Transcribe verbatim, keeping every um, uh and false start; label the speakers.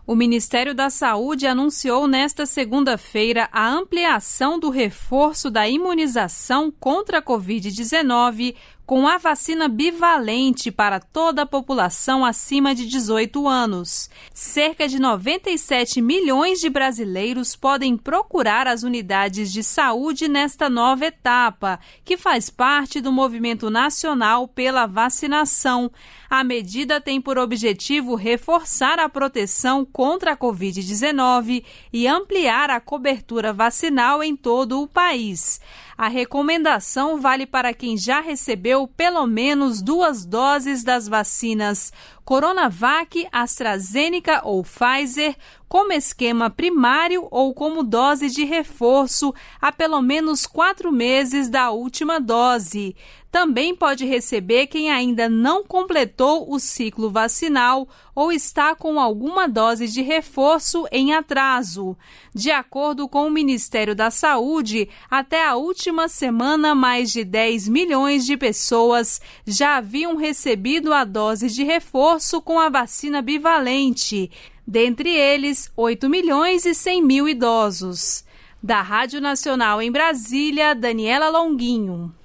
Speaker 1: O Ministério da Saúde anunciou nesta segunda-feira a ampliação do reforço da imunização contra a covid dezenove com a vacina bivalente para toda a população acima de dezoito anos. Cerca de noventa e sete milhões de brasileiros podem procurar as unidades de saúde nesta nova etapa, que faz parte do movimento nacional pela vacinação. A medida tem por objetivo reforçar a proteção contra a covid dezenove e ampliar a cobertura vacinal em todo o país. A recomendação vale para quem já recebeu pelo menos duas doses das vacinas Coronavac, AstraZeneca ou Pfizer, como esquema primário ou como dose de reforço há pelo menos quatro meses da última dose. Também pode receber quem ainda não completou o ciclo vacinal ou está com alguma dose de reforço em atraso. De acordo com o Ministério da Saúde, até a última semana, mais de dez milhões de pessoas já haviam recebido a dose de reforço com a vacina bivalente. Dentre eles, oito milhões e cem mil idosos. Da Rádio Nacional em Brasília, Daniela Longuinho.